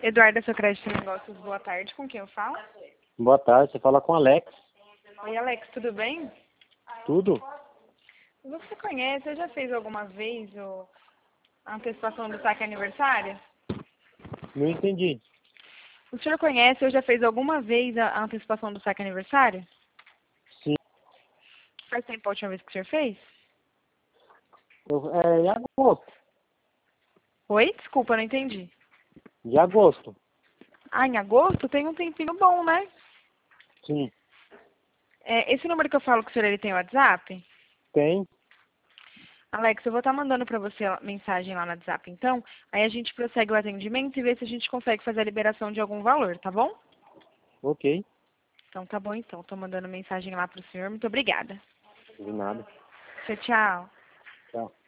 Eduarda, seu crédito em negócios, boa tarde. Com quem eu falo? Boa tarde, você fala com o Alex. Oi, Alex, tudo bem? Tudo? Você conhece, eu já fez alguma vez a antecipação do saque aniversário? Não entendi. O senhor conhece, eu já fez alguma vez a antecipação do saque aniversário? Sim. Faz tempo a última vez que o senhor fez? Em agosto. Oi? Desculpa, não entendi. De agosto. Ah, em agosto? Tem um tempinho bom, né? Sim. Esse número que eu falo com o senhor, ele tem WhatsApp? Tem? Alex, eu vou estar mandando para você a mensagem lá no WhatsApp, então. Aí a gente prossegue o atendimento e vê se a gente consegue fazer a liberação de algum valor, tá bom? Ok. Então tá bom, então. Tô mandando mensagem lá pro senhor. Muito obrigada. De nada. Tchau, tchau. Tchau.